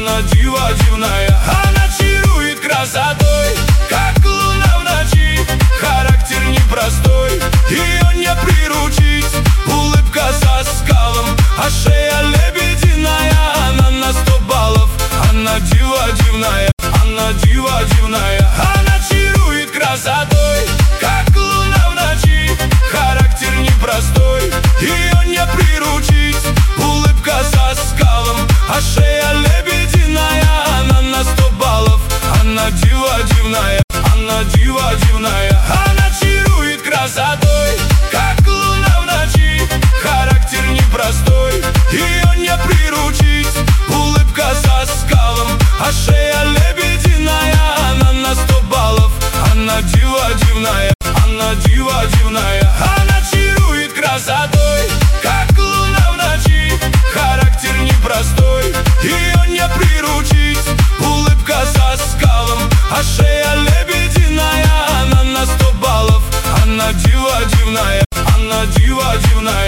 Она дива дивная, она чарует красотой, как луна в ночи. Характер непростой, ее не приручить. Улыбка со скалом, а шея лебединая. Она на 100 баллов, она дива дивная. Она дива дивная, она чарует красотой, как луна в ночи. Характер непростой, ее не приручить. Улыбка со скалом, а шея лебединая. Она на 100 баллов, она дива дивная. Она дива дивная, она чарует красотой, как луна в ночи. Характер непростой, ее не приручить. Улыбка со скалом, а шея лебединая. Она на 100 баллов, она дива дивная. Она дива дивная, она чарует красотой, как луна в ночи. Характер непростой, ее не приручить. Улыбка со скалом, а шея лебединая. Она на 100 баллов, она дива дивная. Она дива дивная.